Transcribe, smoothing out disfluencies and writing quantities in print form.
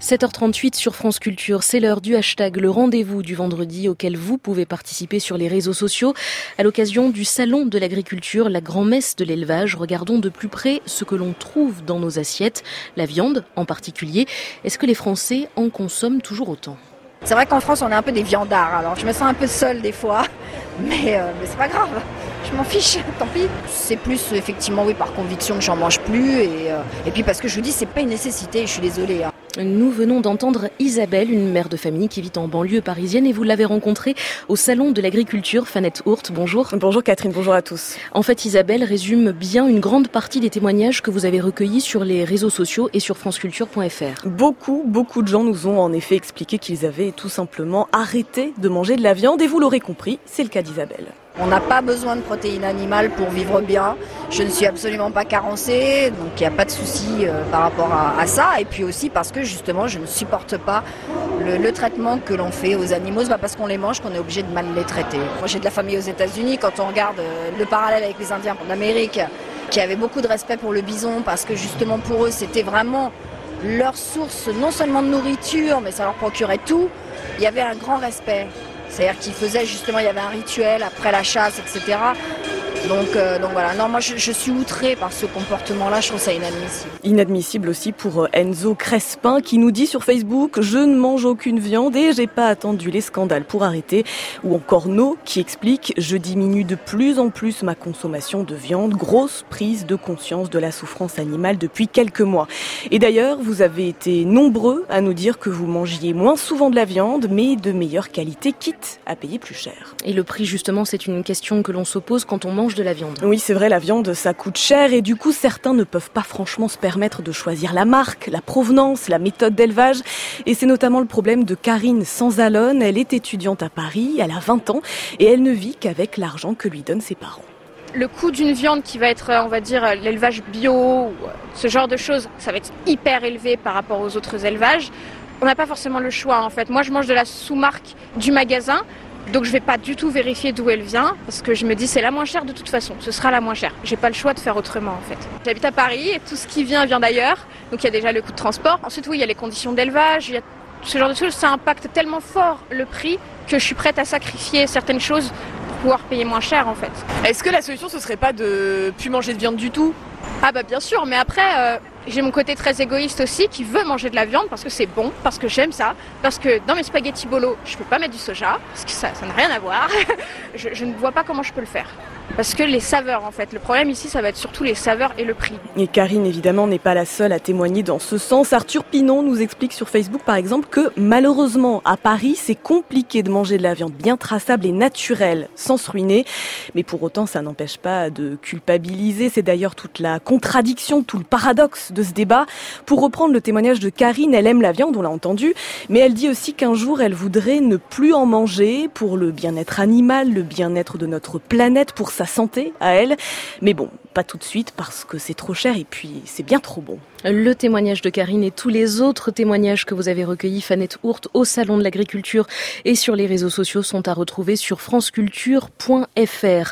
7h38 sur France Culture, c'est l'heure du hashtag, le rendez-vous du vendredi auquel vous pouvez participer sur les réseaux sociaux. À l'occasion du Salon de l'agriculture, la grand-messe de l'élevage, regardons de plus près ce que l'on trouve dans nos assiettes, la viande en particulier. Est-ce que les Français en consomment toujours autant ? C'est vrai qu'en France, on est un peu des viandards, alors je me sens un peu seule des fois, mais c'est pas grave, je m'en fiche, tant pis. C'est plus effectivement, oui, par conviction que j'en mange plus, et puis parce que je vous dis, c'est pas une nécessité, je suis désolée. Nous venons d'entendre Isabelle, une mère de famille qui vit en banlieue parisienne, et vous l'avez rencontrée au Salon de l'agriculture. Fanette Hourt, bonjour. Bonjour Catherine, bonjour à tous. En fait, Isabelle résume bien une grande partie des témoignages que vous avez recueillis sur les réseaux sociaux et sur franceculture.fr. Beaucoup de gens nous ont en effet expliqué qu'ils avaient tout simplement arrêté de manger de la viande, et vous l'aurez compris, c'est le cas d'Isabelle. On n'a pas besoin de protéines animales pour vivre bien. Je ne suis absolument pas carencée, donc il n'y a pas de souci par rapport à ça. Et puis aussi parce que justement, je ne supporte pas le traitement que l'on fait aux animaux. C'est pas parce qu'on les mange qu'on est obligé de mal les traiter. Moi, j'ai de la famille aux États-Unis. Quand on regarde le parallèle avec les Indiens d'Amérique, qui avaient beaucoup de respect pour le bison, parce que justement pour eux, c'était vraiment leur source non seulement de nourriture, mais ça leur procurait tout. Il y avait un grand respect. C'est-à-dire qu'ils faisaient justement, il y avait un rituel après la chasse, etc. Donc voilà, non, moi je suis outrée par ce comportement-là, je trouve ça inadmissible. Inadmissible aussi pour Enzo Crespin qui nous dit sur Facebook « Je ne mange aucune viande et j'ai pas attendu les scandales pour arrêter ». Ou encore No qui explique « Je diminue de plus en plus ma consommation de viande, grosse prise de conscience de la souffrance animale depuis quelques mois ». Et d'ailleurs, vous avez été nombreux à nous dire que vous mangiez moins souvent de la viande, mais de meilleure qualité, quitte à payer plus cher. Et le prix, justement, c'est une question que l'on se pose quand on mange de la viande. Oui, c'est vrai, la viande, ça coûte cher et du coup, certains ne peuvent pas franchement se permettre de choisir la marque, la provenance, la méthode d'élevage. Et c'est notamment le problème de Karine Sanzalone. Elle est étudiante à Paris, elle a 20 ans et elle ne vit qu'avec l'argent que lui donnent ses parents. Le coût d'une viande qui va être, on va dire, l'élevage bio, ou ce genre de choses, ça va être hyper élevé par rapport aux autres élevages. On n'a pas forcément le choix, en fait. Moi, je mange de la sous-marque du magasin. Donc je vais pas du tout vérifier d'où elle vient parce que je me dis c'est la moins chère de toute façon, ce sera la moins chère. J'ai pas le choix de faire autrement en fait. J'habite à Paris et tout ce qui vient d'ailleurs. Donc il y a déjà le coût de transport. Ensuite oui, il y a les conditions d'élevage, il y a ce genre de choses, ça impacte tellement fort le prix que je suis prête à sacrifier certaines choses pour pouvoir payer moins cher en fait. Est-ce que la solution ce serait pas de plus manger de viande du tout ? Ah bah bien sûr, mais après j'ai mon côté très égoïste aussi qui veut manger de la viande parce que c'est bon, parce que j'aime ça, parce que dans mes spaghettis bolo, je peux pas mettre du soja, parce que ça n'a rien à voir. je ne vois pas comment je peux le faire. Parce que les saveurs en fait, le problème ici ça va être surtout les saveurs et le prix. Et Karine évidemment n'est pas la seule à témoigner dans ce sens. Arthur Pinon nous explique sur Facebook par exemple que malheureusement à Paris c'est compliqué de manger de la viande bien traçable et naturelle sans se ruiner. Mais pour autant ça n'empêche pas de culpabiliser, c'est d'ailleurs toute la contradiction, tout le paradoxe de ce débat. Pour reprendre le témoignage de Karine, elle aime la viande, on l'a entendu, mais elle dit aussi qu'un jour elle voudrait ne plus en manger pour le bien-être animal, le bien-être de notre planète, pour sa santé à elle. Mais bon, pas tout de suite parce que c'est trop cher et puis c'est bien trop bon. Le témoignage de Karine et tous les autres témoignages que vous avez recueillis, Fanette Hourt, au Salon de l'agriculture et sur les réseaux sociaux sont à retrouver sur franceculture.fr.